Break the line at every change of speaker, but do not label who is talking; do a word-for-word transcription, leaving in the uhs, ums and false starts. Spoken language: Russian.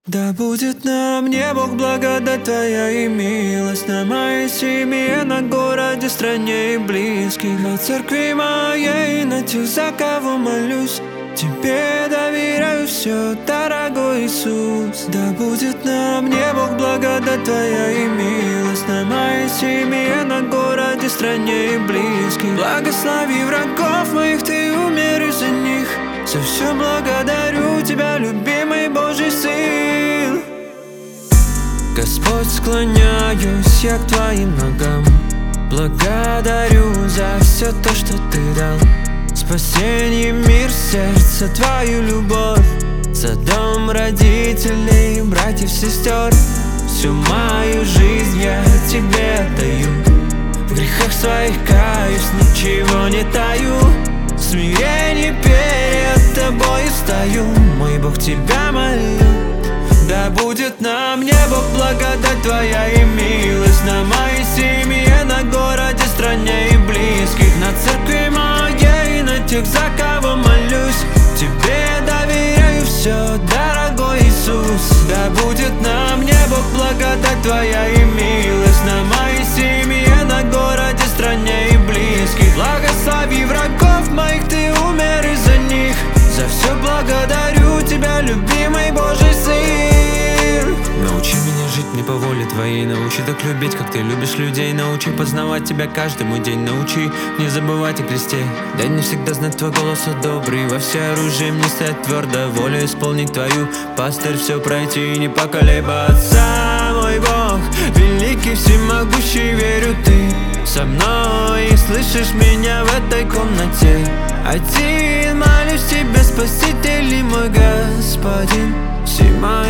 Да будет на мне, Бог, благодать Твоя и милость на моей семье, на городе, стране и близких, на церкви моей, на тех, за кого молюсь. Тебе доверяю все, дорогой Иисус. Да будет на мне, Бог, благодать Твоя и милость на моей семье, на городе, стране и близких. Благослови врагов моих, Ты умер из-за них. За все благодарю Тебя, любимый Божий Сын. Господь, склоняюсь я к Твоим ногам, благодарю за все то, что Ты дал. Спасение, мир, сердце, Твою любовь, за дом родителей, братьев, сестер. Всю мою жизнь я Тебе отдаю, в грехах своих каюсь, ничего не таю. В смирении перед Тобой стою, мой Бог, Тебя молю. Да будет на мне, Бог, благодать Твоя и милость на моей семье, на городе, стране и близких, на церкви моей, на тех, за кого молюсь. Тебе доверяю все, дорогой Иисус. Да будет на мне, Бог, благодать Твоя и милость на моей семье, на городе, стране и близких. Благослови врагов моих, Ты умер из-за них. За все благодарю Тебя, любимый Божий Сын. Научи меня жить не по воле Твоей, научи так любить, как Ты любишь людей. Научи познавать Тебя каждый мой день, научи не забывать о кресте. Дай мне всегда знать Твой голос, о добрый, во все оружие мне стоять твердо, волю исполнить Твою, пастырь, все пройти и не поколебаться. Мой Бог, великий, всемогущий, верю, Ты со мной и слышишь меня в этой комнате. Один молюсь Тебе, Спаситель и мой Господин, всей моей